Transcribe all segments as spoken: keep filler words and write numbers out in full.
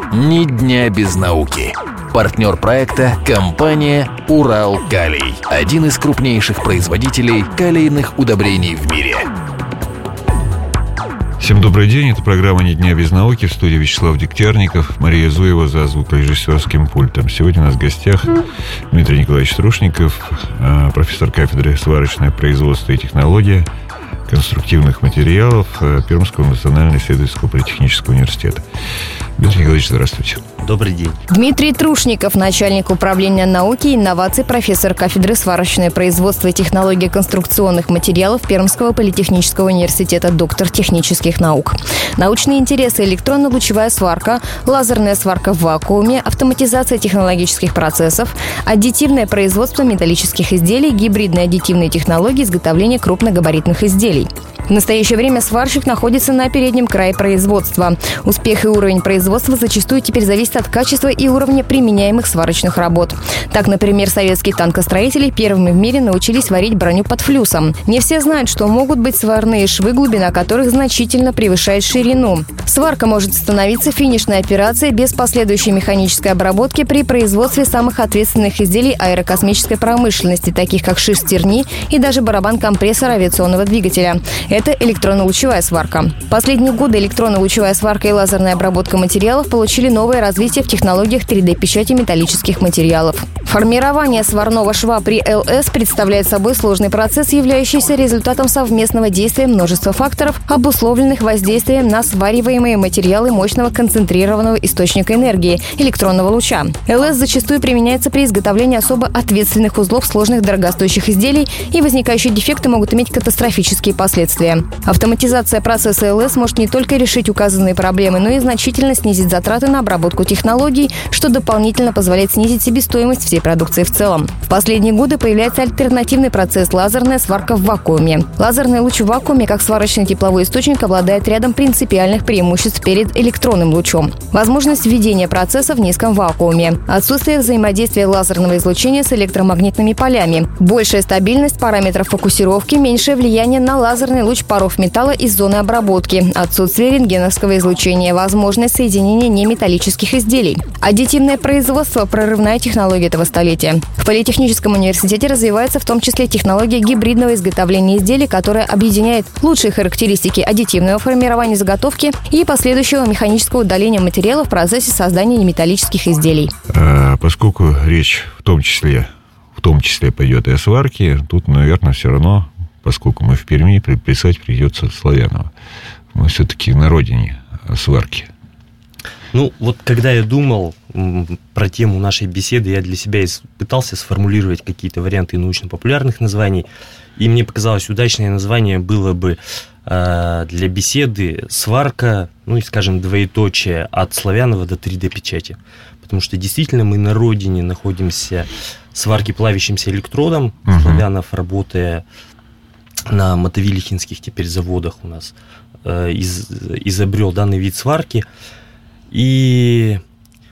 Ни дня без науки. Партнер проекта – компания «Уралкалий». Один из крупнейших производителей калийных удобрений в мире. Всем добрый день, это программа «Ни дня без науки», в студии Вячеслав Дегтярников, Мария Зуева за звукорежиссерским пультом. Сегодня у нас в гостях Дмитрий Николаевич Трушников, профессор кафедры сварочное производство и технология конструктивных материалов Пермского национального исследовательского политехнического университета. Дмитрий Николаевич, здравствуйте. Добрый день. Дмитрий Трушников, начальник управления науки и инноваций, профессор кафедры сварочное производство и технологии конструкционных материалов Пермского политехнического университета, доктор технических наук. Научные интересы: электронно-лучевая сварка, лазерная сварка в вакууме, автоматизация технологических процессов, аддитивное производство металлических изделий, гибридные аддитивные технологии изготовления крупногабаритных изделий. В настоящее время сварщик находится на переднем крае производства. Успех и уровень производства зачастую теперь зависит от качества и уровня применяемых сварочных работ. Так, например, советские танкостроители первыми в мире научились варить броню под флюсом. Не все знают, что могут быть сварные швы, глубина которых значительно превышает ширину. Сварка может становиться финишной операцией без последующей механической обработки при производстве самых ответственных изделий аэрокосмической промышленности, таких как шестерни и даже барабан-компрессор авиационного двигателя. Это электронно-лучевая сварка. В последние годы электронно-лучевая сварка и лазерная обработка материалов получили новое развитие в технологиях три дэ-печати металлических материалов. Формирование сварного шва при эл эс представляет собой сложный процесс, являющийся результатом совместного действия множества факторов, обусловленных воздействием на свариваемые материалы мощного концентрированного источника энергии – электронного луча. эл эс зачастую применяется при изготовлении особо ответственных узлов сложных дорогостоящих изделий, и возникающие дефекты могут иметь катастрофические последствия. Автоматизация процесса эл эс может не только решить указанные проблемы, но и значительно снизить затраты на обработку технологий, что дополнительно позволяет снизить себестоимость всей продукции в целом. В последние годы появляется альтернативный процесс – лазерная сварка в вакууме. Лазерный луч в вакууме, как сварочный тепловой источник, обладает рядом принципиальных преимуществ перед электронным лучом. Возможность введения процесса в низком вакууме, отсутствие взаимодействия лазерного излучения с электромагнитными полями, большая стабильность параметров фокусировки, меньшее влияние на лазерный луч паров металла из зоны обработки, отсутствие рентгеновского излучения, возможность соединения неметаллических изделий. Аддитивное производство – прорывная технология этого столетия. В Политехническом университете развивается в том числе технология гибридного изготовления изделий, которая объединяет лучшие характеристики аддитивного формирования заготовки и последующего механического удаления материала в процессе создания неметаллических изделий. А поскольку речь в том числе, в том числе пойдет и о сварке, тут, наверное, все равно, поскольку мы в Перми, приписать придется Славянова. Мы все-таки на родине сварки. Ну, вот когда я думал про тему нашей беседы, я для себя пытался сформулировать какие-то варианты научно-популярных названий, и мне показалось, удачное название было бы э, для беседы «Сварка», ну и, скажем, двоеточие от Славянова до три дэ-печати. Потому что действительно мы на родине находимся сварки плавящимся электродом. Uh-huh. Славянов, работая на мотовилихинских теперь заводах у нас, э, из, изобрел данный вид сварки. И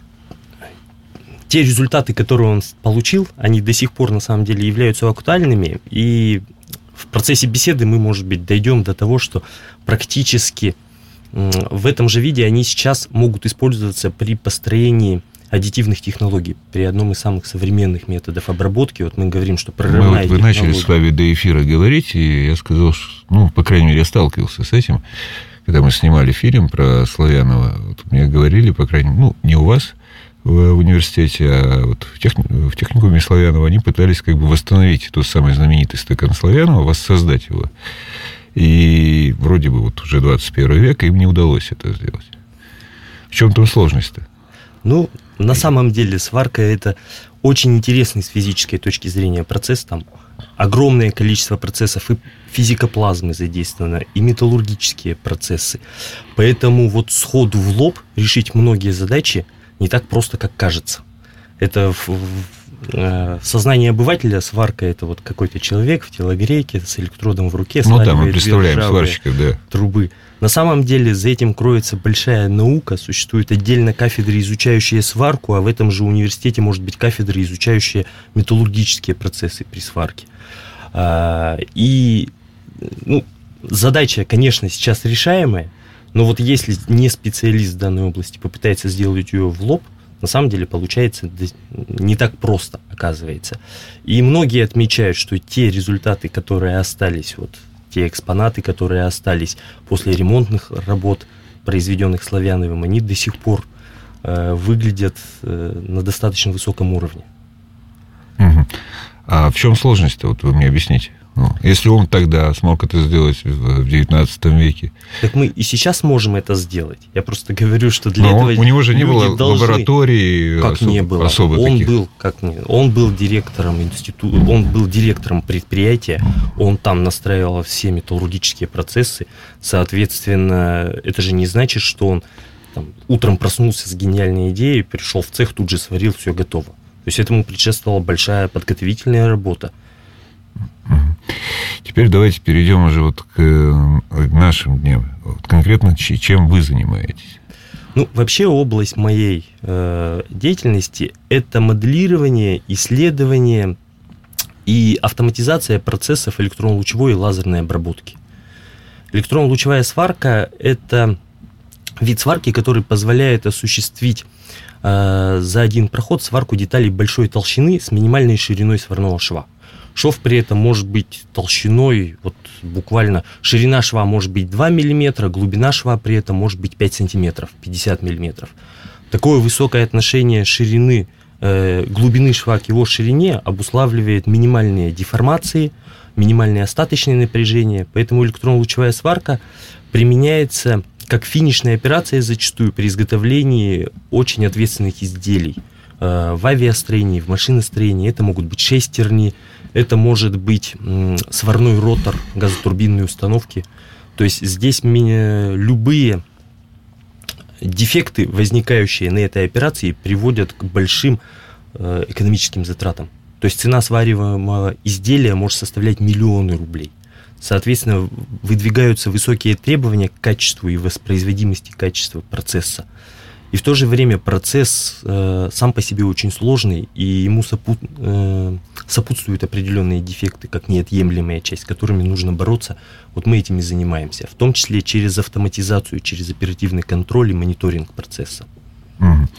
те результаты, которые он получил, они до сих пор на самом деле являются актуальными. И в процессе беседы мы, может быть, дойдем до того, что практически в этом же виде они сейчас могут использоваться при построении аддитивных технологий, при одном из самых современных методов обработки. Вот мы говорим, что прорывная мы, вот, Вы начали с вами до эфира говорить, и я сказал, что, ну, по крайней мере, я сталкивался с этим. Когда мы снимали фильм про Славянова, вот мне говорили, по крайней мере, ну, не у вас в, в университете, а вот в, техни, в техникуме Славянова они пытались как бы восстановить тот самый знаменитый стакан Славянова, воссоздать его. И вроде бы вот уже двадцать первый век, им не удалось это сделать. В чем там сложность-то? Ну, на самом деле сварка – это очень интересный с физической точки зрения процесс. Там огромное количество процессов, и физика плазмы задействована, и металлургические процессы. Поэтому вот сходу в лоб решить многие задачи не так просто, как кажется. Это в, в, в сознании обывателя сварка – это вот какой-то человек в телогрейке с электродом в руке, ну да, мы представляем сварщиков, да. трубы. На самом деле за этим кроется большая наука. Существует отдельно кафедры, изучающие сварку, а в этом же университете может быть кафедры, изучающие металлургические процессы при сварке. И ну, задача, конечно, сейчас решаемая, Но вот если не специалист в данной области попытается сделать ее в лоб, на самом деле получается не так просто, оказывается. И многие отмечают, что те результаты, которые остались, вот те экспонаты, которые остались после ремонтных работ, произведенных Славяновым, они до сих пор э, выглядят э, на достаточно высоком уровне. Угу. А в чем сложность-то, вот вы мне объясните? Ну, если он тогда смог это сделать в девятнадцатом веке. Так мы и сейчас можем это сделать. Я просто говорю, что для Но этого у него же не было должны... лаборатории как особ... не было. особо он таких. был как не... он был директором института, он был директором предприятия, он там настраивал все металлургические процессы. Соответственно, это же не значит, что он там, утром проснулся с гениальной идеей, пришел в цех, тут же сварил, все готово. То есть этому предшествовала большая подготовительная работа. Теперь давайте перейдем уже вот к нашим дням. Вот конкретно чем вы занимаетесь? Ну, вообще область моей э, деятельности – это моделирование, исследование и автоматизация процессов электронно-лучевой и лазерной обработки. Электронно-лучевая сварка – это вид сварки, который позволяет осуществить э, за один проход сварку деталей большой толщины с минимальной шириной сварного шва. Шов при этом может быть толщиной, вот буквально ширина шва может быть два миллиметра, глубина шва при этом может быть пять сантиметров, пятьдесят миллиметров. Такое высокое отношение ширины, э, глубины шва к его ширине обуславливает минимальные деформации, минимальное остаточное напряжение, поэтому электронно-лучевая сварка применяется как финишная операция зачастую при изготовлении очень ответственных изделий. Э, в авиастроении, в машиностроении это могут быть шестерни, это может быть м, сварной ротор газотурбинной установки. То есть здесь меня любые дефекты, возникающие на этой операции, приводят к большим э, экономическим затратам. То есть цена свариваемого изделия может составлять миллионы рублей. Соответственно, выдвигаются высокие требования к качеству и воспроизводимости качества процесса. И в то же время процесс э, сам по себе очень сложный, и ему сопут, э, сопутствуют определенные дефекты, как неотъемлемая часть, с которыми нужно бороться. Вот мы этим и занимаемся, в том числе через автоматизацию, через оперативный контроль и мониторинг процесса. Mm.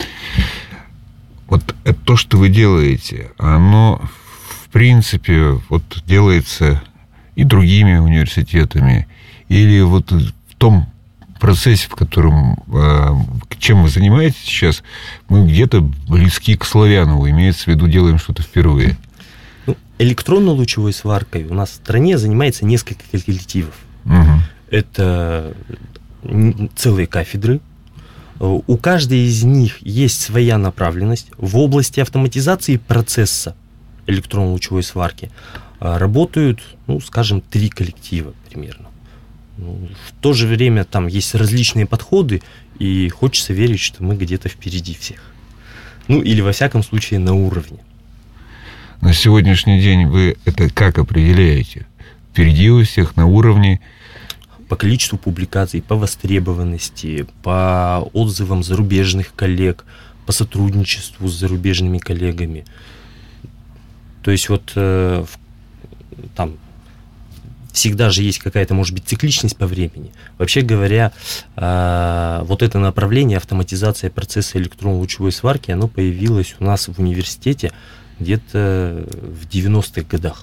Вот это то, что вы делаете, оно, в принципе, вот делается и другими университетами, или вот в том процессе, в котором, чем вы занимаетесь сейчас, мы где-то близки к Славянову, имеется в виду, делаем что-то впервые. Ну, электронно-лучевой сваркой у нас в стране занимается несколько коллективов. Угу. Это целые кафедры. У каждой из них есть своя направленность. В области автоматизации процесса электронно-лучевой сварки работают, ну, скажем, три коллектива примерно. В то же время там есть различные подходы, и хочется верить, что мы где-то впереди всех. Ну, или, во всяком случае, на уровне. На сегодняшний день вы это как определяете? Впереди у всех, на уровне? По количеству публикаций, по востребованности, по отзывам зарубежных коллег, по сотрудничеству с зарубежными коллегами. То есть вот э, там... всегда же есть какая-то, может быть, цикличность по времени. Вообще говоря, э, вот это направление, автоматизация процесса электронно-лучевой сварки, оно появилось у нас в университете где-то в девяностых годах.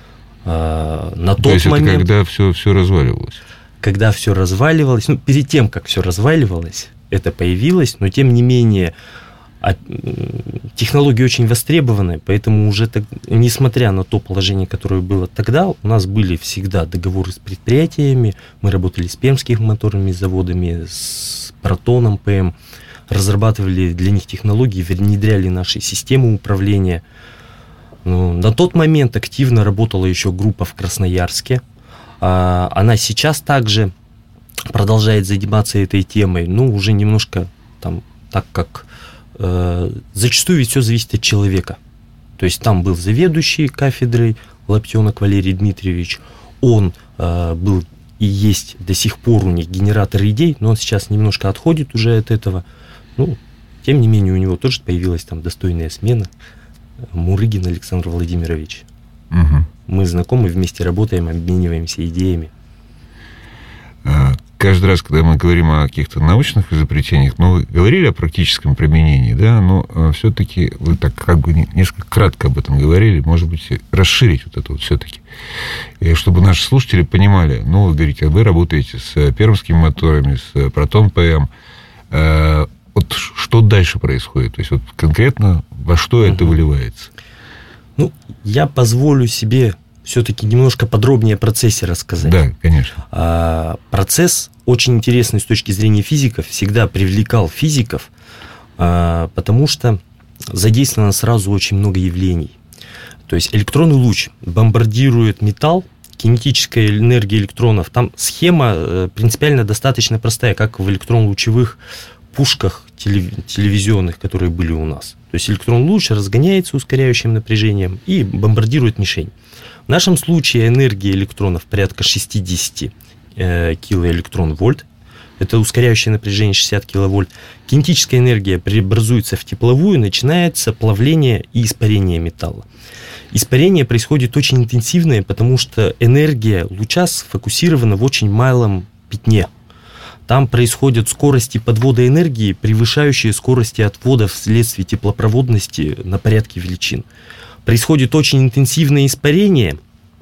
Э, на тот То есть момент, это когда все, все разваливалось? Когда все разваливалось, ну, перед тем, как все разваливалось, это появилось, но тем не менее... А технологии очень востребованы, поэтому уже, так, несмотря на то положение, которое было тогда, у нас были всегда договоры с предприятиями, мы работали с пермскими моторными заводами, с Протоном ПМ, разрабатывали для них технологии, внедряли наши системы управления. Ну, на тот момент активно работала еще группа в Красноярске, а, она сейчас также продолжает заниматься этой темой, но уже немножко там, так как зачастую ведь все зависит от человека. То есть там был заведующий кафедрой Лаптенок Валерий Дмитриевич. Он э, был и есть до сих пор у них генератор идей, но он сейчас немножко отходит уже от этого. Ну, тем не менее, у него тоже появилась там достойная смена. Мурыгин Александр Владимирович. Угу. Мы знакомы, вместе работаем, обмениваемся идеями. каждый раз, когда мы говорим о каких-то научных изобретениях, ну, вы говорили о практическом применении, да, но все-таки вы так как бы несколько кратко об этом говорили, может быть, расширить вот это вот все-таки, и чтобы наши слушатели понимали, ну, вы говорите, вы работаете с пермскими моторами, с Протон ПМ, э, вот что дальше происходит, то есть вот конкретно во что это выливается? Ну, я позволю себе все-таки немножко подробнее о процессе рассказать. Да, конечно. А, процесс очень интересный с точки зрения физиков, всегда привлекал физиков, а, потому что задействовано сразу очень много явлений. То есть электронный луч бомбардирует металл, кинетическая энергия электронов. Там схема принципиально достаточно простая, как в электронно-лучевых пушках телевизионных, которые были у нас. То есть электрон луч разгоняется ускоряющим напряжением и бомбардирует мишень. В нашем случае энергия электронов порядка шестьдесят э, килоэлектрон-вольт. Это ускоряющее напряжение шестьдесят киловольт. Кинетическая энергия преобразуется в тепловую, начинается плавление и испарение металла. Испарение происходит очень интенсивное, потому что энергия луча сфокусирована в очень малом пятне. Там происходят скорости подвода энергии, превышающие скорости отвода вследствие теплопроводности на порядке величин. Происходит очень интенсивное испарение,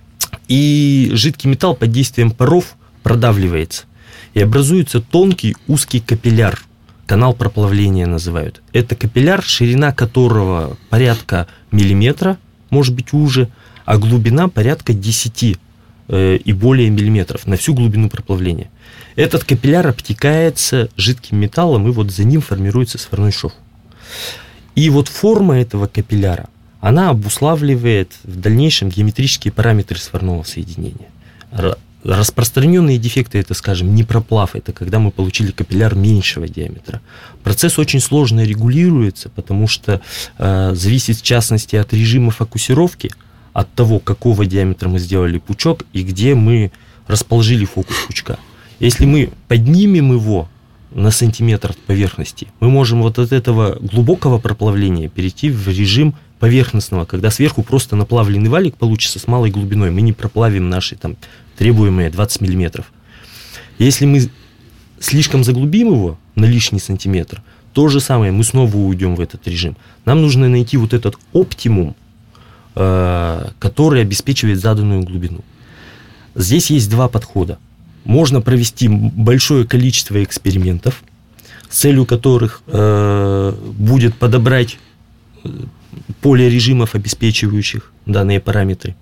и жидкий металл под действием паров продавливается. И образуется тонкий узкий капилляр, канал проплавления называют. Это капилляр, ширина которого порядка миллиметра, может быть уже, а глубина порядка десять э, и более миллиметров на всю глубину проплавления. Этот капилляр обтекается жидким металлом, и вот за ним формируется сварной шов. И вот форма этого капилляра, она обуславливает в дальнейшем геометрические параметры сварного соединения. Распространенные дефекты, это, скажем, непроплав, это когда мы получили капилляр меньшего диаметра. Процесс очень сложно регулируется, потому что э, зависит в частности от режима фокусировки, от того, какого диаметра мы сделали пучок и где мы расположили фокус пучка. Если мы поднимем его на сантиметр от поверхности, мы можем вот от этого глубокого проплавления перейти в режим поверхностного, когда сверху просто наплавленный валик получится с малой глубиной, мы не проплавим наши там требуемые двадцать миллиметров. Если мы слишком заглубим его на лишний сантиметр, то же самое, мы снова уйдем в этот режим. Нам нужно найти вот этот оптимум, э, который обеспечивает заданную глубину. Здесь есть два подхода. Можно провести большое количество экспериментов, с целью которых э, будет подобрать поле режимов, обеспечивающих данные параметры.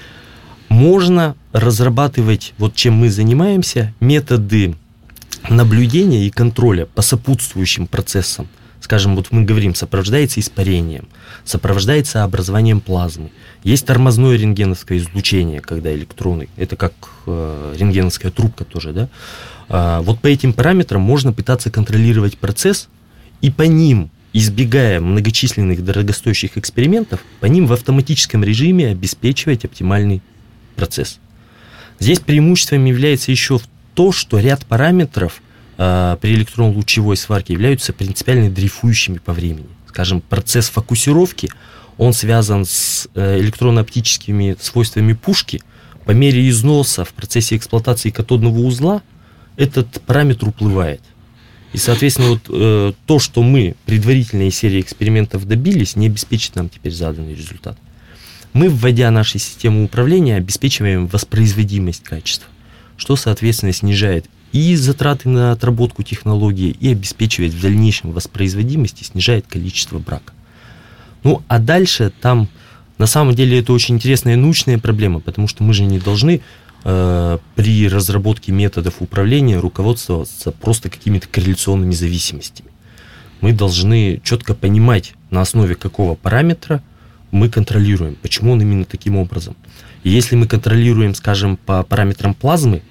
Можно разрабатывать, вот чем мы занимаемся, методы наблюдения и контроля по сопутствующим процессам. Скажем, вот мы говорим, сопровождается испарением, сопровождается образованием плазмы. Есть тормозное рентгеновское излучение, когда электроны, это как э, рентгеновская трубка тоже, да. А, вот по этим параметрам можно пытаться контролировать процесс, и по ним, избегая многочисленных дорогостоящих экспериментов, по ним в автоматическом режиме обеспечивать оптимальный процесс. Здесь преимуществом является еще то, что ряд параметров э, при электронно-лучевой сварке являются принципиально дрейфующими по времени. Скажем, процесс фокусировки, он связан с э, электронно-оптическими свойствами пушки. По мере износа в процессе эксплуатации катодного узла этот параметр уплывает. И, соответственно, вот, э, то, что мы предварительно из серии экспериментов добились, не обеспечит нам теперь заданный результат. Мы, вводя наши системы управления, обеспечиваем воспроизводимость качества, что, соответственно, снижает и затраты на отработку технологии, и обеспечивает в дальнейшем воспроизводимость, и снижает количество брака. Ну, а дальше там, на самом деле, это очень интересная научная проблема, потому что мы же не должны э, при разработке методов управления руководствоваться просто какими-то корреляционными зависимостями. Мы должны четко понимать, на основе какого параметра мы контролируем, почему он именно таким образом. И если мы контролируем, скажем, по параметрам плазмы,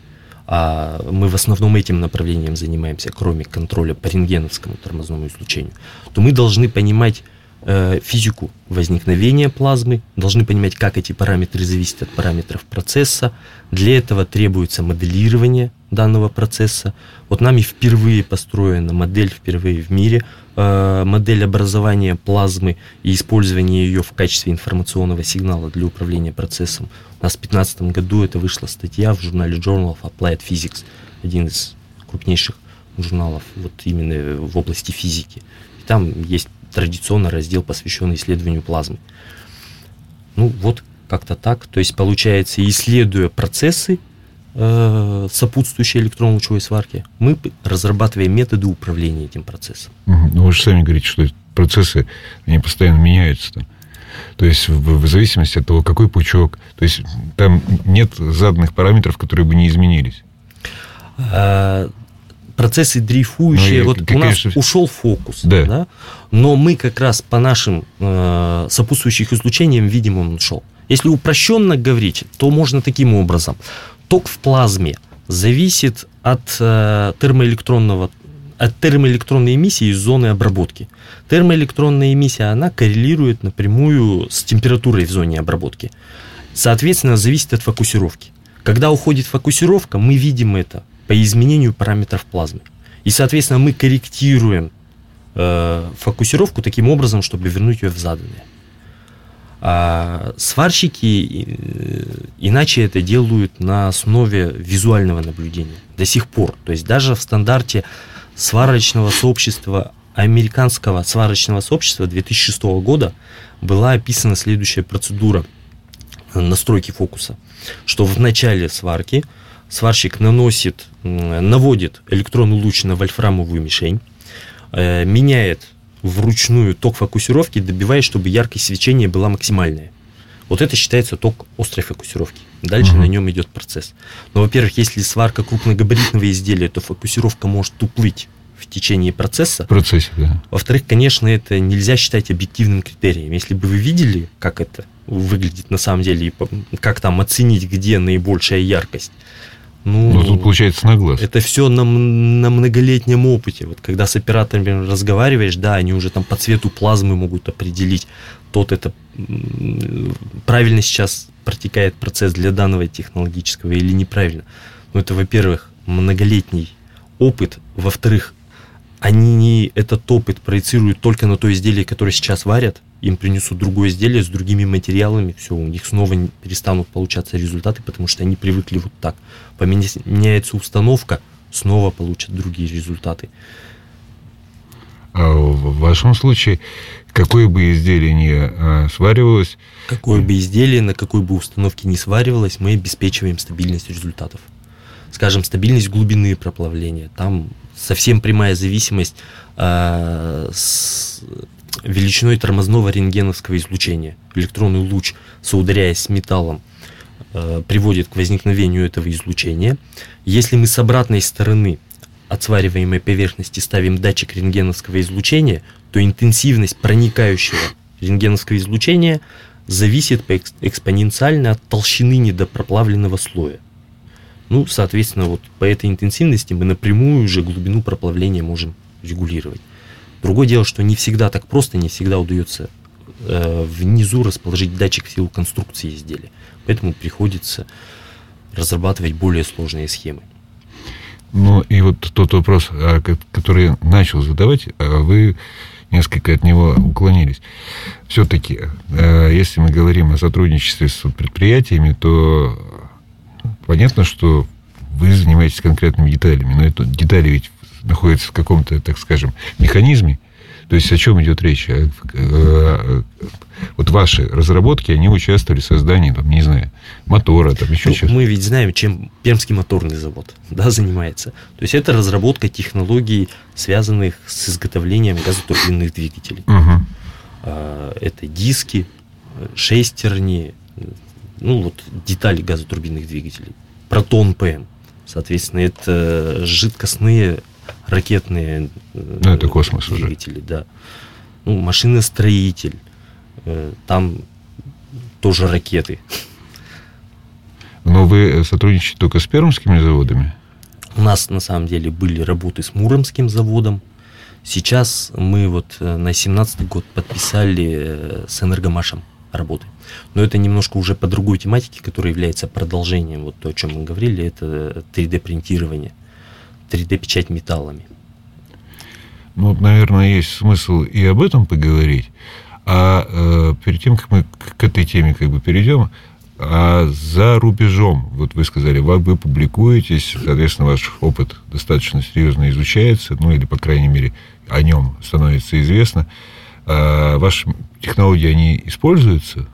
а мы в основном этим направлением занимаемся, кроме контроля по рентгеновскому тормозному излучению, то мы должны понимать э, физику возникновения плазмы, должны понимать, как эти параметры зависят от параметров процесса. Для этого требуется моделирование данного процесса. Вот нами впервые построена модель, впервые в мире, э, модель образования плазмы и использования ее в качестве информационного сигнала для управления процессом. У нас в две тысячи пятнадцатом году это вышла статья в журнале Journal of Applied Physics, один из крупнейших журналов вот именно в области физики. И там есть традиционно раздел, посвященный исследованию плазмы. Ну, вот как-то так. То есть, получается, исследуя процессы, э, сопутствующие электронно-лучевой сварке, мы разрабатываем методы управления этим процессом. Ну, вы же сами говорите, что процессы, они постоянно меняются там. То есть, в, в зависимости от того, какой пучок. То есть, там нет заданных параметров, которые бы не изменились. А, процессы дрейфующие. Ну, вот как, у нас конечно... ушел фокус. Да. Да? Но мы как раз по нашим э, сопутствующим излучениям видим, он ушел. Если упрощенно говорить, то можно таким образом. Ток в плазме зависит от э, термоэлектронного от термоэлектронной эмиссии из зоны обработки. Термоэлектронная эмиссия, она коррелирует напрямую с температурой в зоне обработки. Соответственно, зависит от фокусировки. Когда уходит фокусировка, мы видим это по изменению параметров плазмы. И, соответственно, мы корректируем э, фокусировку таким образом, чтобы вернуть ее в заданное. А сварщики э, иначе это делают на основе визуального наблюдения. До сих пор. То есть даже в стандарте сварочного сообщества, американского сварочного сообщества две тысячи шестого года была описана следующая процедура настройки фокуса, что в начале сварки сварщик наносит, наводит электронный луч на вольфрамовую мишень, э, меняет вручную ток фокусировки, добиваясь, чтобы яркость свечения была максимальная. Вот это считается ток острой фокусировки. Дальше угу. на нем идет процесс. Но, во-первых, если сварка крупногабаритного изделия, то фокусировка может уплыть в течение процесса. В процессе, да. Во-вторых, конечно, это нельзя считать объективным критерием. Если бы вы видели, как это выглядит на самом деле, и как там оценить, где наибольшая яркость. Ну, ну тут получается на глаз. Это все на, на многолетнем опыте. Вот когда с операторами разговариваешь, да, они уже там по цвету плазмы могут определить, тот это правильно сейчас протекает процесс для данного технологического или неправильно. Ну, это, во-первых, многолетний опыт. Во-вторых, они этот опыт проецируют только на то изделие, которое сейчас варят. Им принесут другое изделие с другими материалами. Все, у них снова перестанут получаться результаты, потому что они привыкли вот так. Поменяется установка, снова получат другие результаты. А в вашем случае, какое бы изделие ни а, сваривалось... Какое бы изделие, на какой бы установке ни сваривалось, мы обеспечиваем стабильность результатов. Скажем, стабильность глубины проплавления. Там совсем прямая зависимость а, с величиной тормозного рентгеновского излучения. Электронный луч, соударяясь с металлом, а, приводит к возникновению этого излучения. Если мы с обратной стороны от свариваемой поверхности ставим датчик рентгеновского излучения, то интенсивность проникающего рентгеновского излучения зависит экспоненциально от толщины недопроплавленного слоя. Ну, соответственно, вот по этой интенсивности мы напрямую уже глубину проплавления можем регулировать. Другое дело, что не всегда так просто, не всегда удается э, внизу расположить датчик в силу конструкции изделия. Поэтому приходится разрабатывать более сложные схемы. Ну, и вот тот вопрос, который начал задавать, вы несколько от него уклонились. Все-таки, если мы говорим о сотрудничестве с предприятиями, то понятно, что вы занимаетесь конкретными деталями, но это детали ведь находятся в каком-то, так скажем, механизме. То есть о чем идет речь? Вот ваши разработки, они участвовали в создании, там, не знаю, мотора, там еще ну, чего-то. Мы ведь знаем, чем Пермский моторный завод, да, занимается. То есть это разработка технологий, связанных с изготовлением газотурбинных двигателей. Угу. Это диски, шестерни, ну вот детали газотурбинных двигателей. Протон ПМ. Соответственно, это жидкостные ракетные ну, это космос двигатели, уже. Да. Ну, машиностроитель, там тоже ракеты. Но вы сотрудничаете только с пермскими заводами? У нас на самом деле были работы с Муромским заводом. Сейчас мы вот на семнадцатый год подписали с Энергомашем работы. Но это немножко уже по другой тематике, которая является продолжением, вот то, о чем мы говорили, это три дэ-принтирование, три дэ-печать металлами. Ну, вот, наверное, есть смысл и об этом поговорить. А э, перед тем, как мы к этой теме как бы перейдем, А за рубежом, вот вы сказали, вы, вы публикуетесь, соответственно, ваш опыт достаточно серьезно изучается, ну, или, по крайней мере, о нем становится известно. А ваши технологии, они используются?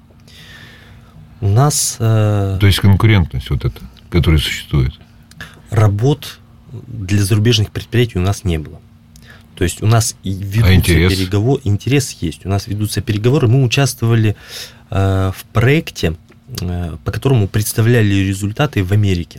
У нас... Э... То есть конкурентность вот эта, которая существует? Работ для зарубежных предприятий у нас не было. То есть у нас и ведутся а интерес? переговоры. Интерес есть. У нас ведутся переговоры. Мы участвовали э, в проекте, э, по которому представляли результаты в Америке.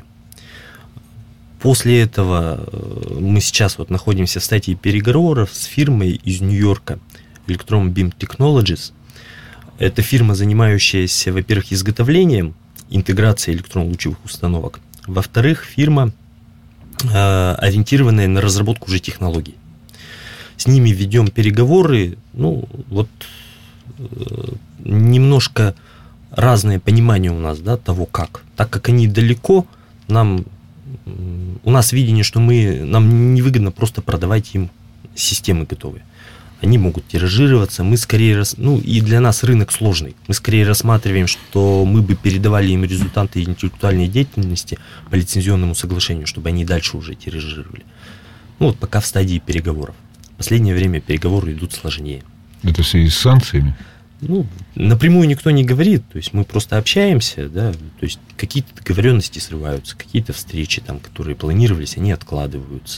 После этого э, мы сейчас вот находимся в стадии переговоров с фирмой из Нью-Йорка Electron Beam Technologies. Это фирма, занимающаяся, во-первых, изготовлением, интеграцией электронно-лучевых установок. Во-вторых, фирма, э, ориентированная на разработку уже технологий. С ними ведем переговоры, ну, вот э, немножко разное понимание у нас, да, того, как. Так как они далеко, нам, э, у нас видение, что мы, нам невыгодно просто продавать им системы готовые. Они могут тиражироваться, мы скорее, ну, и для нас рынок сложный. Мы скорее рассматриваем, что мы бы передавали им результаты интеллектуальной деятельности по лицензионному соглашению, чтобы они дальше уже тиражировали. Ну, вот пока в стадии переговоров. В последнее время переговоры идут сложнее. Это в связи с санкциями? Ну, напрямую никто не говорит, то есть мы просто общаемся, да, то есть какие-то договоренности срываются, какие-то встречи, там, которые планировались, они откладываются.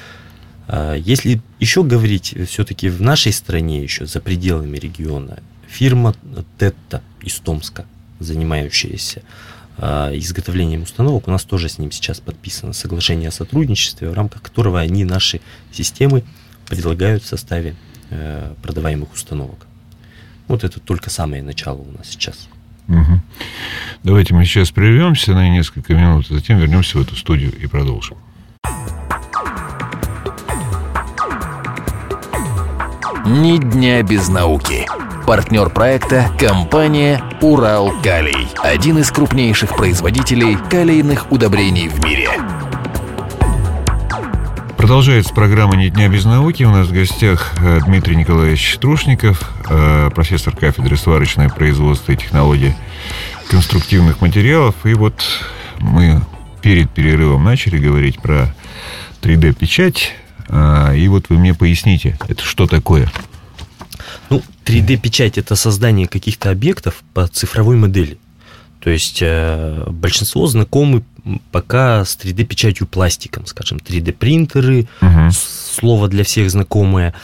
Если еще говорить все-таки в нашей стране, еще за пределами региона, фирма Тетта из Томска, занимающаяся изготовлением установок, у нас тоже с ним сейчас подписано соглашение о сотрудничестве, в рамках которого они наши системы предлагают в составе продаваемых установок. Вот это только самое начало у нас сейчас. Угу. Давайте мы сейчас прервемся на несколько минут, а затем вернемся в эту студию и продолжим. Ни дня без науки. Партнер проекта – компания «Уралкалий». Один из крупнейших производителей калийных удобрений в мире. Продолжается программа «Ни дня без науки». У нас в гостях Дмитрий Николаевич Трушников, профессор кафедры сварочное производство и технологии конструктивных материалов. И вот мы перед перерывом начали говорить про три дэ-печать. И вот вы мне поясните, это что такое? Ну, три дэ-печать – это создание каких-то объектов по цифровой модели. То есть э, большинство знакомы пока с три дэ-печатью пластиком, скажем, три дэ-принтеры, угу. Слово для всех знакомое.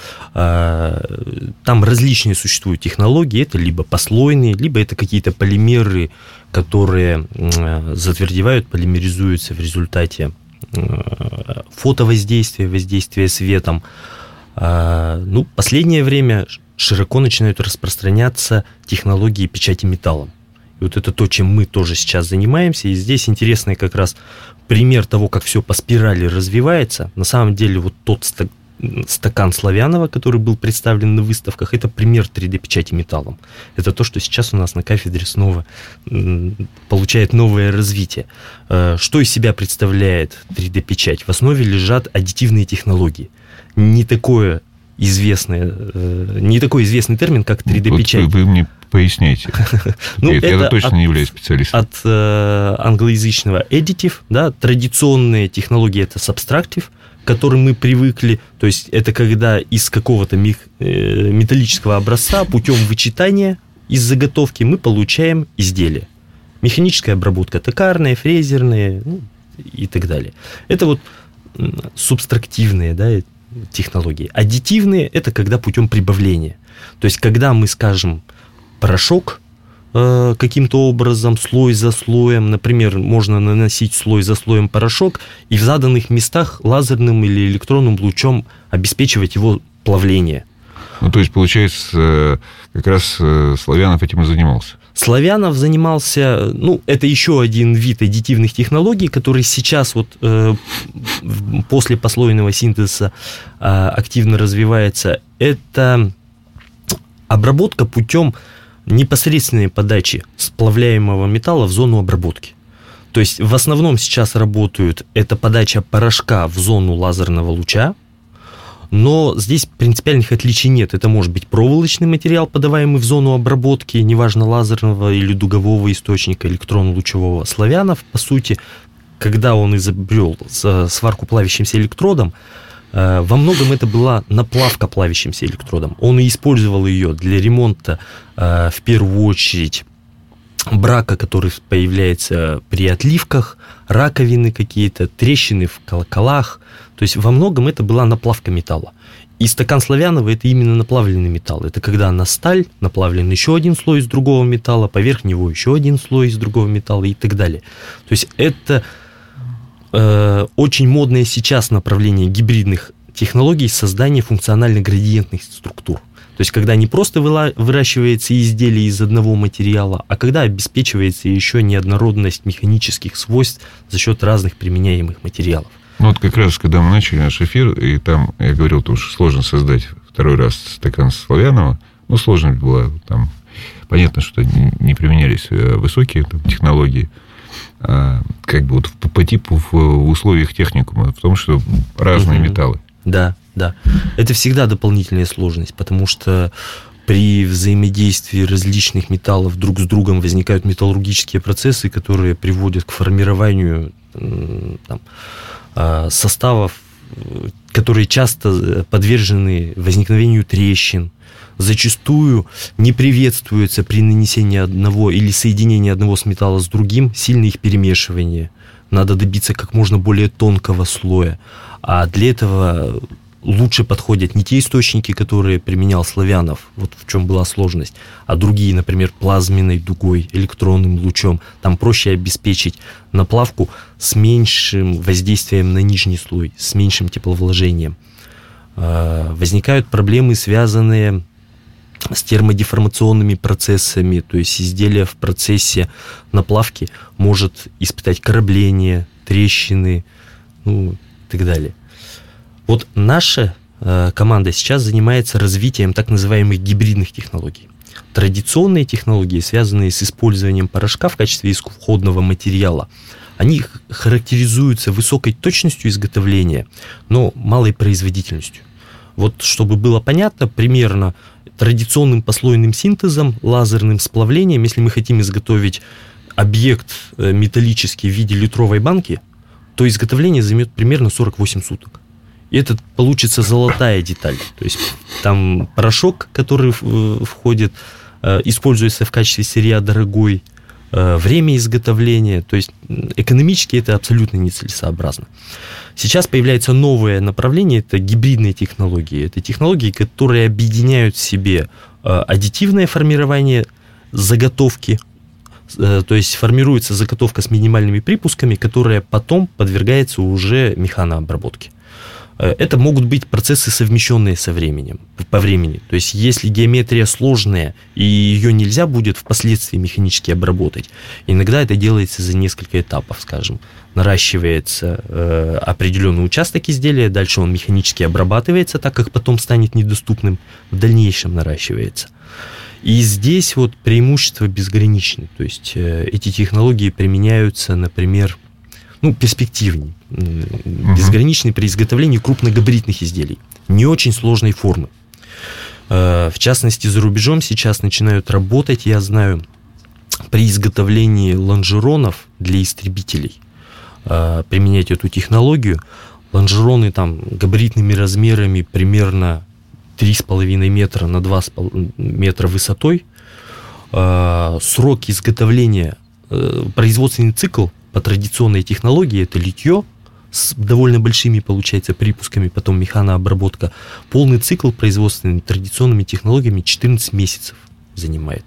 Э, там различные существуют технологии, это либо послойные, либо это какие-то полимеры, которые э, затвердевают, полимеризуются в результате э, фотовоздействия, воздействия светом. Э, ну, последнее время широко начинают распространяться технологии печати металлом. И вот это то, чем мы тоже сейчас занимаемся. И здесь интересный как раз пример того, как все по спирали развивается. На самом деле вот тот стакан Славянова, который был представлен на выставках, это пример три дэ-печати металлом. Это то, что сейчас у нас на кафедре снова получает новое развитие. Что из себя представляет три дэ-печать? В основе лежат аддитивные технологии. Не такое известное, не такой известный термин, как три дэ-печать. Вот вы, вы мне поясняйте. Ну, это, я точно от, не являюсь специалистом. От э, англоязычного additive, да, традиционные технологии это subtractive, к которым мы привыкли. То есть это когда из какого-то мех, э, металлического образца путем вычитания из заготовки мы получаем изделие. Механическая обработка токарная, фрезерная, ну, и так далее. Это вот субтрактивные, да, технологии. Аддитивные – это когда путем прибавления. То есть, когда мы, скажем, порошок э, каким-то образом, слой за слоем, например, можно наносить слой за слоем порошок и в заданных местах лазерным или электронным лучом обеспечивать его плавление. Ну, то есть, получается, как раз Славянов этим и занимался. Славянов занимался, ну, это еще один вид аддитивных технологий, который сейчас вот э, после послойного синтеза э, активно развивается. Это обработка путем непосредственной подачи сплавляемого металла в зону обработки. То есть в основном сейчас работают это подача порошка в зону лазерного луча, Но здесь принципиальных отличий нет. Это может быть проволочный материал, подаваемый в зону обработки, неважно, лазерного или дугового источника, электронно-лучевого. Славянов, по сути, когда он изобрел сварку плавящимся электродом, во многом это была наплавка плавящимся электродом. Он и использовал ее для ремонта, в первую очередь, брака, который появляется при отливках, раковины какие-то, трещины в колоколах. То есть во многом это была наплавка металла. И стакан Славянова – это именно наплавленный металл. Это когда на сталь наплавлен еще один слой из другого металла, поверх него еще один слой из другого металла и так далее. То есть это э, очень модное сейчас направление гибридных технологий создания функционально-градиентных структур. То есть, когда не просто выращивается изделие из одного материала, а когда обеспечивается еще неоднородность механических свойств за счет разных применяемых материалов. Ну, вот как раз, когда мы начали наш эфир, и там я говорил, что сложно создать второй раз стакан Славянова, ну, сложность была, там, понятно, что не применялись высокие там, технологии, а, как бы вот по, по типу в, в условиях техникума, в том, что разные угу. металлы. Да, да. Это всегда дополнительная сложность, потому что при взаимодействии различных металлов друг с другом возникают металлургические процессы, которые приводят к формированию там, составов, которые часто подвержены возникновению трещин, зачастую не приветствуется при нанесении одного или соединении одного с металла с другим сильное их перемешивание. Надо добиться как можно более тонкого слоя. А для этого лучше подходят не те источники, которые применял Славянов, вот в чем была сложность, а другие, например, плазменной дугой, электронным лучом. Там проще обеспечить наплавку с меньшим воздействием на нижний слой, с меньшим тепловложением. Возникают проблемы, связанные с термодеформационными процессами, то есть изделие в процессе наплавки может испытать корабление, трещины, ну, и так далее. Вот наша э, команда сейчас занимается развитием так называемых гибридных технологий. Традиционные технологии, связанные с использованием порошка в качестве исходного материала, они характеризуются высокой точностью изготовления, но малой производительностью. Вот чтобы было понятно, примерно традиционным послойным синтезом, лазерным сплавлением, если мы хотим изготовить объект металлический в виде литровой банки, то изготовление займет примерно сорок восемь суток. И это получится золотая деталь. То есть там порошок, который входит, используется в качестве сырья дорогой, время изготовления, то есть экономически это абсолютно нецелесообразно. Сейчас появляется новое направление, это гибридные технологии. Это технологии, которые объединяют в себе аддитивное формирование заготовки, то есть формируется заготовка с минимальными припусками, которая потом подвергается уже механообработке. Это могут быть процессы, совмещенные со временем, по времени. То есть, если геометрия сложная, и ее нельзя будет впоследствии механически обработать, иногда это делается за несколько этапов, скажем. Наращивается э, определенный участок изделия, дальше он механически обрабатывается, так как потом станет недоступным, в дальнейшем наращивается. И здесь вот преимущество безграничны. То есть, э, эти технологии применяются, например, ну, перспективней, безграничный при изготовлении крупногабаритных изделий, не очень сложной формы. В частности, за рубежом сейчас начинают работать, я знаю, при изготовлении лонжеронов для истребителей, применять эту технологию. Лонжероны там габаритными размерами примерно три с половиной метра на два метра высотой. Срок изготовления, производственный цикл по традиционной технологии, это литье с довольно большими, получается, припусками, потом механообработка. Полный цикл производственными традиционными технологиями четырнадцать месяцев занимает.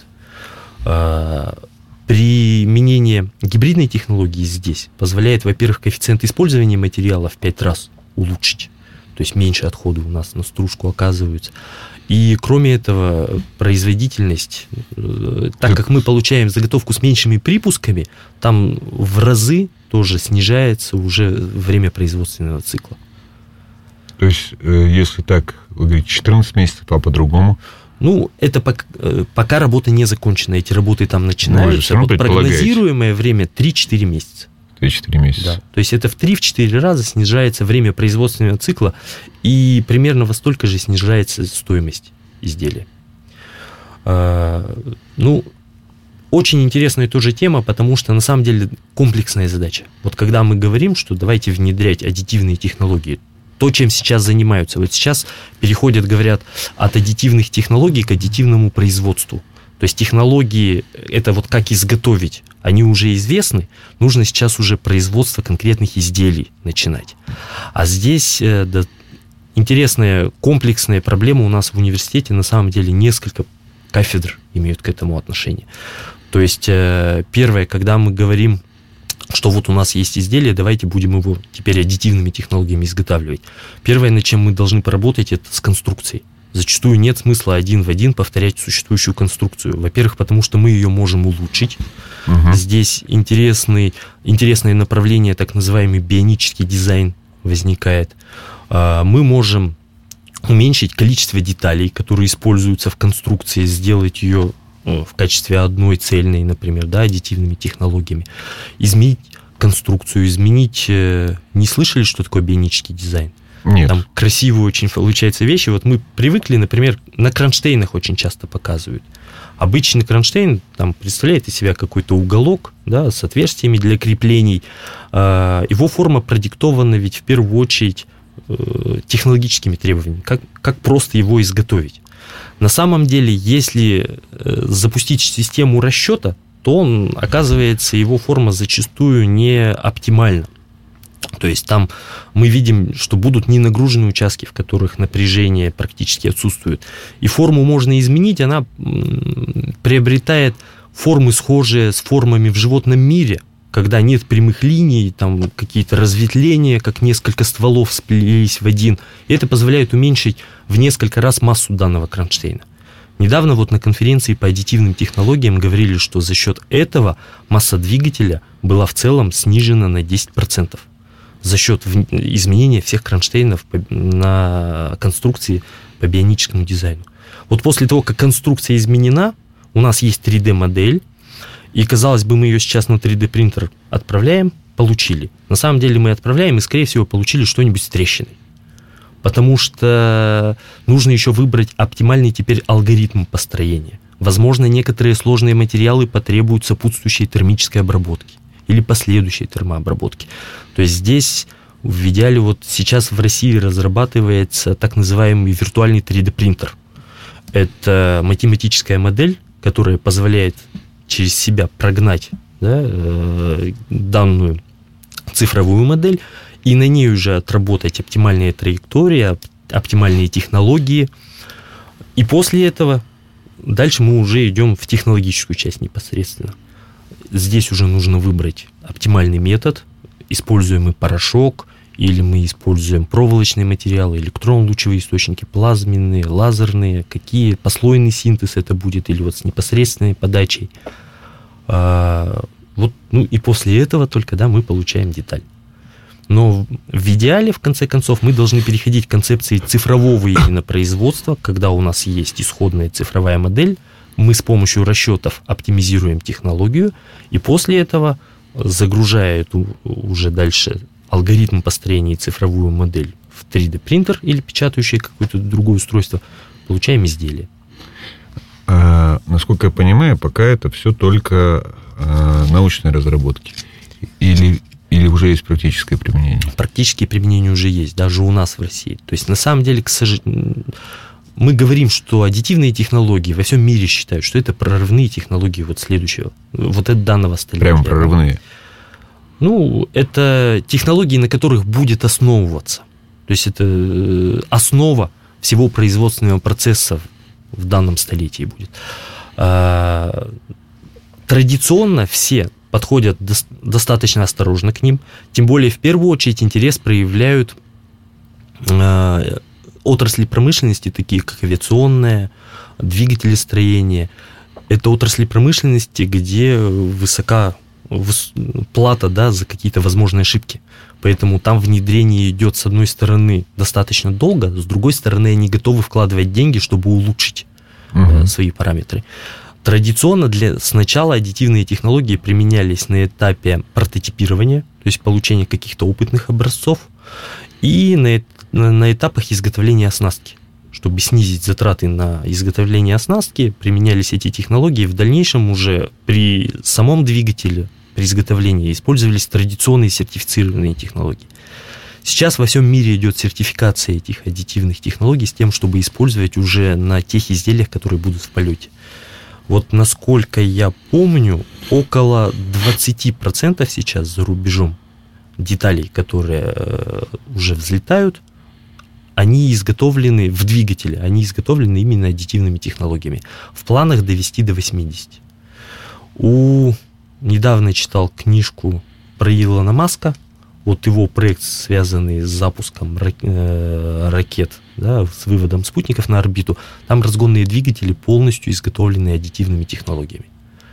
Применение гибридной технологии здесь позволяет, во-первых, коэффициент использования материала в пять раз улучшить. То есть меньше отходов у нас на стружку оказывается. И кроме этого, производительность, так как мы получаем заготовку с меньшими припусками, там в разы тоже снижается уже время производственного цикла. То есть, если так, вы говорите, четырнадцать месяцев, а по-другому? Ну, это пока, пока работа не закончена, эти работы там начинаются. Вот прогнозируемое время три-четыре месяца. три-четыре месяца. Да. То есть это в три-четыре раза снижается время производственного цикла, и примерно во столько же снижается стоимость изделия. А, ну, очень интересная тоже тема, потому что на самом деле комплексная задача. Вот когда мы говорим, что давайте внедрять аддитивные технологии, то, чем сейчас занимаются. Вот сейчас переходят, говорят, от аддитивных технологий к аддитивному производству. То есть технологии, это вот как изготовить, они уже известны, нужно сейчас уже производство конкретных изделий начинать. А здесь да, интересная комплексная проблема у нас в университете, на самом деле несколько кафедр имеют к этому отношение. То есть первое, когда мы говорим, что вот у нас есть изделие, давайте будем его теперь аддитивными технологиями изготавливать. Первое, над чем мы должны поработать, это с конструкцией. Зачастую нет смысла один в один повторять существующую конструкцию. Во-первых, потому что мы ее можем улучшить. Угу. Здесь интересный, интересное направление, так называемый бионический дизайн возникает. Мы можем уменьшить количество деталей, которые используются в конструкции, сделать ее в качестве одной цельной, например, да, аддитивными технологиями. Изменить конструкцию, изменить... Не слышали, что такое бионический дизайн? Нет. Там красивые очень получаются вещи. Вот мы привыкли, например, на кронштейнах очень часто показывают. Обычный кронштейн там представляет из себя какой-то уголок, да, с отверстиями для креплений. Его форма продиктована ведь в первую очередь технологическими требованиями. Как, как просто его изготовить. На самом деле, если запустить систему расчета, то он, оказывается, его форма зачастую не оптимальна. То есть там мы видим, что будут ненагруженные участки, в которых напряжение практически отсутствует. И форму можно изменить, она приобретает формы, схожие с формами в животном мире, когда нет прямых линий, там какие-то разветвления, как несколько стволов сплелись в один. И это позволяет уменьшить в несколько раз массу данного кронштейна. Недавно вот на конференции по аддитивным технологиям говорили, что за счет этого масса двигателя была в целом снижена на десять процентов. За счет изменения всех кронштейнов на конструкции по бионическому дизайну. Вот после того, как конструкция изменена, у нас есть три дэ-модель, и, казалось бы, мы ее сейчас на три дэ-принтер отправляем, получили. На самом деле мы отправляем и, скорее всего, получили что-нибудь с трещиной. Потому что нужно еще выбрать оптимальный теперь алгоритм построения. Возможно, некоторые сложные материалы потребуют сопутствующей термической обработки или последующей термообработки. То есть здесь в идеале вот сейчас в России разрабатывается так называемый виртуальный три дэ-принтер. Это математическая модель, которая позволяет через себя прогнать, да, э, данную цифровую модель и на ней уже отработать оптимальные траектории, оптимальные технологии. И после этого дальше мы уже идем в технологическую часть непосредственно. Здесь уже нужно выбрать оптимальный метод, используемый порошок, или мы используем проволочные материалы, электронно-лучевые источники, плазменные, лазерные, какие, послойный синтез это будет, или вот с непосредственной подачей. А, вот, ну и после этого только, да, мы получаем деталь. Но в идеале, в конце концов, мы должны переходить к концепции цифрового именно производства, когда у нас есть исходная цифровая модель, мы с помощью расчетов оптимизируем технологию, и после этого, загружая эту уже дальше алгоритм построения и цифровую модель в три дэ-принтер или печатающее какое-то другое устройство, получаем изделие. А, насколько я понимаю, пока это все только а, научные разработки. Или, или уже есть практическое применение? Практические применения уже есть, даже у нас в России. То есть, на самом деле, к сожалению, мы говорим, что аддитивные технологии во всем мире считают, что это прорывные технологии вот следующего, вот это данного столетия. Прямо прорывные? Ну, это технологии, на которых будет основываться. То есть, это основа всего производственного процесса в данном столетии будет. А, традиционно все подходят до, достаточно осторожно к ним, тем более, в первую очередь, интерес проявляют а, отрасли промышленности, такие как авиационная, двигателестроение. Это отрасли промышленности, где высока выс... плата, да, за какие-то возможные ошибки. Поэтому там внедрение идет, с одной стороны, достаточно долго, с другой стороны, они готовы вкладывать деньги, чтобы улучшить uh-huh. свои параметры. Традиционно для... сначала аддитивные технологии применялись на этапе прототипирования, то есть получение каких-то опытных образцов, и на, на, на этапах изготовления оснастки. Чтобы снизить затраты на изготовление оснастки, применялись эти технологии. В дальнейшем уже при самом двигателе, при изготовлении, использовались традиционные сертифицированные технологии. Сейчас во всем мире идет сертификация этих аддитивных технологий с тем, чтобы использовать уже на тех изделиях, которые будут в полете. Вот насколько я помню, около двадцать процентов сейчас за рубежом деталей, которые уже взлетают, они изготовлены в двигателе, они изготовлены именно аддитивными технологиями. В планах довести до восьмидесяти. У... Недавно читал книжку про Илона Маска, вот его проект, связанный с запуском ракет, да, с выводом спутников на орбиту. Там разгонные двигатели полностью изготовлены аддитивными технологиями.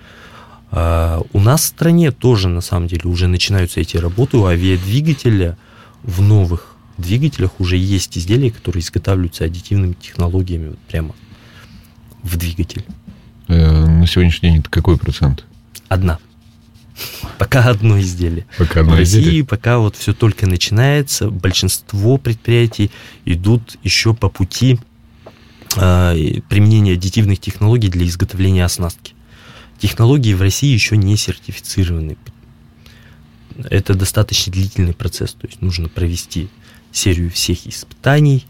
А у нас в стране тоже, на самом деле, уже начинаются эти работы. У авиадвигателя в новых двигателях уже есть изделия, которые изготавливаются аддитивными технологиями вот прямо в двигатель. Э, на сегодняшний день это какой процент? Одна. Пока одно изделие. Пока одно в России изделие? Пока вот все только начинается. Большинство предприятий идут еще по пути э, применения аддитивных технологий для изготовления оснастки. Технологии в России еще не сертифицированы. Это достаточно длительный процесс. То есть нужно провести серию всех испытаний,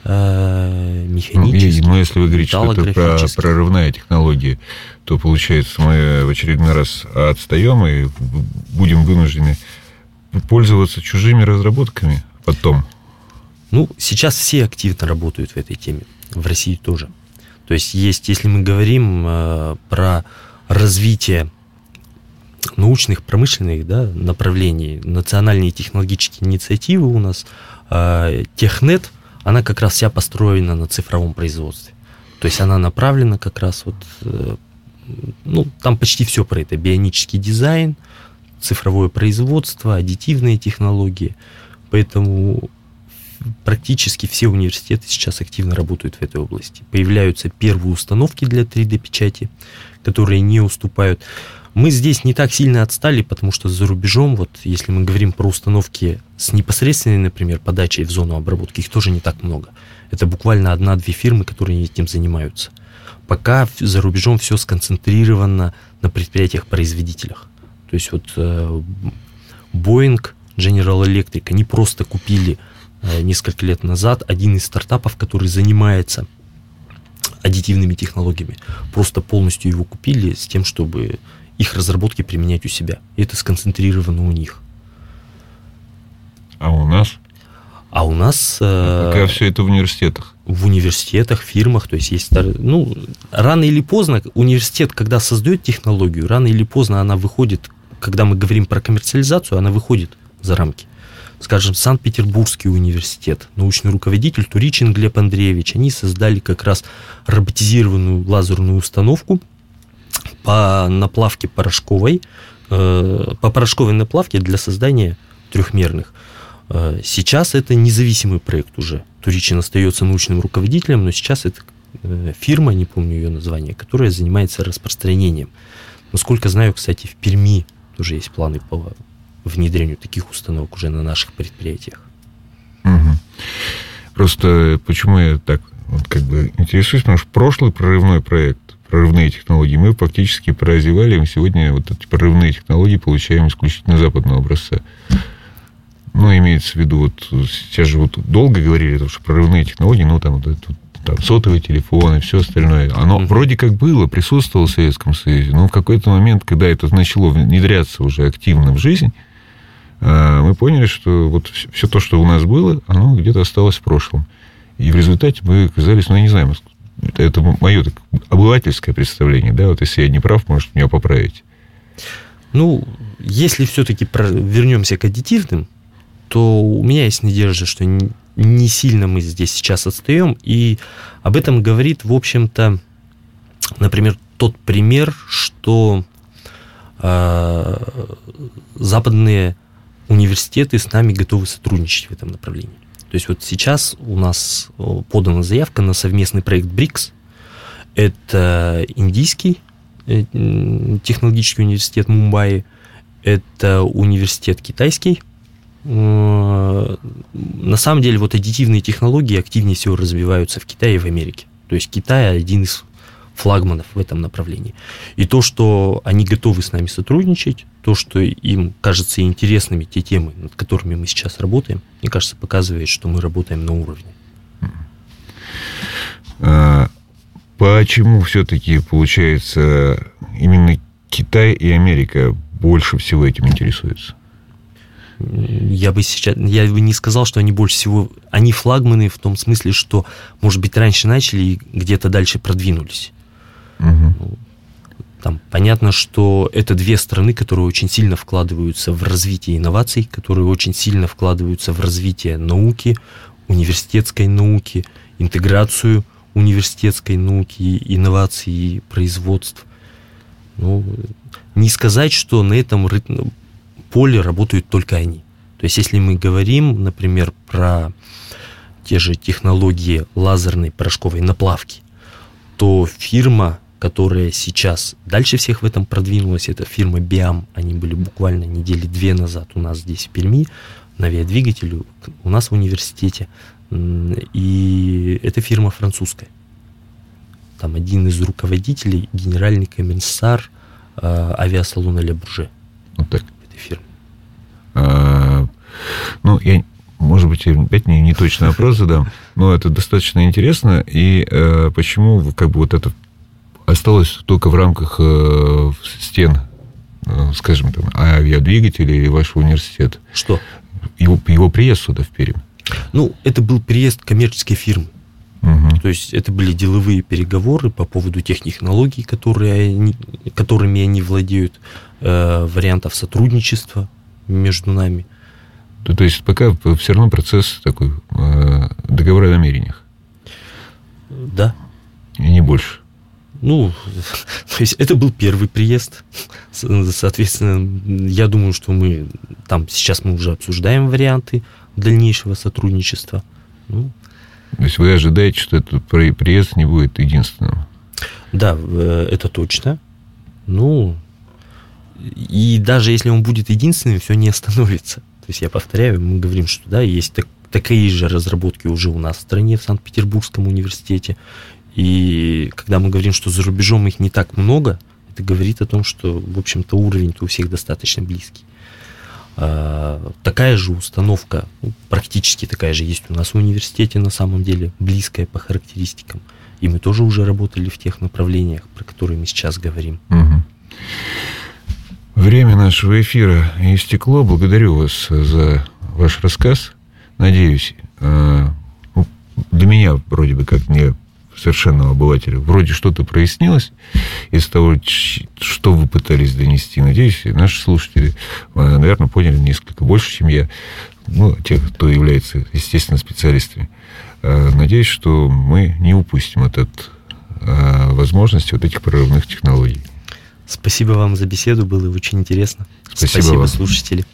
э, механических, ну, если вы говорите, что это про, прорывная технология, то, получается, мы в очередной раз отстаем и будем вынуждены пользоваться чужими разработками потом. Ну, сейчас все активно работают в этой теме, в России тоже. То есть, есть, если мы говорим э, про развитие научных, промышленных, да, направлений, национальные технологические инициативы у нас, э, Технет, она как раз вся построена на цифровом производстве. То есть она направлена как раз вот, э, ну, там почти все про это. Бионический дизайн, цифровое производство, аддитивные технологии. Поэтому практически все университеты сейчас активно работают в этой области. Появляются первые установки для три дэ-печати, которые не уступают. Мы здесь не так сильно отстали, потому что за рубежом, вот если мы говорим про установки с непосредственной, например, подачей в зону обработки, их тоже не так много. Это буквально одна-две фирмы, которые этим занимаются. Пока за рубежом все сконцентрировано на предприятиях-производителях. То есть вот Boeing, General Electric, они просто купили несколько лет назад один из стартапов, который занимается аддитивными технологиями. Просто полностью его купили с тем, чтобы их разработки применять у себя. И это сконцентрировано у них. А у нас? А у нас... Пока э, все это в университетах. В университетах, фирмах. То есть, есть... Ну, рано или поздно университет, когда создает технологию, рано или поздно она выходит, когда мы говорим про коммерциализацию, она выходит за рамки. Скажем, Санкт-Петербургский университет, научный руководитель Туричин Глеб Андреевич, они создали как раз роботизированную лазерную установку по наплавке порошковой, э, по порошковой наплавке для создания трехмерных. Э, сейчас это независимый проект уже. Туричин остается научным руководителем, но сейчас это э, фирма, не помню ее название, которая занимается распространением. Насколько знаю, кстати, в Перми тоже есть планы по внедрению таких установок уже на наших предприятиях. Угу. Просто почему я так вот как бы интересуюсь, потому что прошлый прорывной проект, прорывные технологии, мы фактически проразвивали, и сегодня вот эти прорывные технологии получаем исключительно западного образца. Ну, имеется в виду, вот сейчас же вот долго говорили, что прорывные технологии, ну, там, вот, там сотовые телефоны, все остальное, оно mm-hmm. вроде как было, присутствовало в Советском Союзе, но в какой-то момент, когда это начало внедряться уже активно в жизнь, мы поняли, что вот все то, что у нас было, оно где-то осталось в прошлом. И в результате мы оказались, ну, я не знаю, это, это мое так, обывательское представление, да, вот если я не прав, может, меня поправить. Ну, если все-таки вернемся к аддитивным, то у меня есть надежда, что не сильно мы здесь сейчас отстаем, и об этом говорит, в общем-то, например, тот пример, что э, западные университеты с нами готовы сотрудничать в этом направлении. То есть вот сейчас у нас подана заявка на совместный проект брикс. Это индийский технологический университет Мумбаи Это университет китайский. На самом деле, вот аддитивные технологии активнее всего развиваются в Китае и в Америке. То есть Китай один из флагманов в этом направлении. И то, что они готовы с нами сотрудничать, то, что им кажется интересными те темы, над которыми мы сейчас работаем, мне кажется, показывает, что мы работаем на уровне. А почему все-таки, получается, именно Китай и Америка больше всего этим интересуются? Я бы сейчас, я бы не сказал, что они больше всего, они флагманы в том смысле, что, может быть, раньше начали и где-то дальше продвинулись. Угу. Там понятно, что это две страны, которые очень сильно вкладываются в развитие инноваций, которые очень сильно вкладываются в развитие науки, университетской науки, интеграцию университетской науки, инноваций и производств. Ну, не сказать, что на этом поле работают только они. То есть, если мы говорим, например, про те же технологии лазерной порошковой наплавки, то фирма, которая сейчас дальше всех в этом продвинулась, это фирма Биам. Они были буквально недели две назад у нас здесь, в Перми, на авиадвигателе, у нас в университете. И эта фирма французская. Там один из руководителей, генеральный комиссар э, авиасалона Ле Бурже. Вот так. Этой фирмы. А, ну, я, может быть, опять не, не точный вопрос задам, но это достаточно интересно. И э, почему как бы вот это осталось только в рамках э, стен, э, скажем, там, авиадвигателей или вашего университета? Что? Его, его приезд сюда, в Пермь. Ну, это был приезд коммерческой фирмы. Угу. То есть это были деловые переговоры по поводу тех технологий, которые они, которыми они владеют, э, вариантов сотрудничества между нами. То, то есть пока все равно процесс такой, э, договора о намерениях. Да. И не больше. Ну, то есть это был первый приезд. Соответственно, я думаю, что мы там сейчас мы уже обсуждаем варианты дальнейшего сотрудничества. Ну, то есть вы ожидаете, что этот приезд не будет единственным? Да, это точно. Ну, и даже если он будет единственным, все не остановится. То есть я повторяю, мы говорим, что да, есть так, такие же разработки уже у нас в стране, в Санкт-Петербургском университете. И когда мы говорим, что за рубежом их не так много, это говорит о том, что, в общем-то, уровень-то у всех достаточно близкий. А, такая же установка, ну, практически такая же есть у нас в университете, на самом деле, близкая по характеристикам. И мы тоже уже работали в тех направлениях, про которые мы сейчас говорим. Угу. Время нашего эфира истекло. Благодарю вас за ваш рассказ. Надеюсь, для меня, вроде бы, как мне, совершенного обывателя, вроде что-то прояснилось из того, что вы пытались донести. Надеюсь, наши слушатели, наверное, поняли несколько больше, чем я, ну, те, кто является, естественно, специалистами. Надеюсь, что мы не упустим от возможности вот этих прорывных технологий. Спасибо вам за беседу, было очень интересно. Спасибо, Спасибо вам. Слушатели.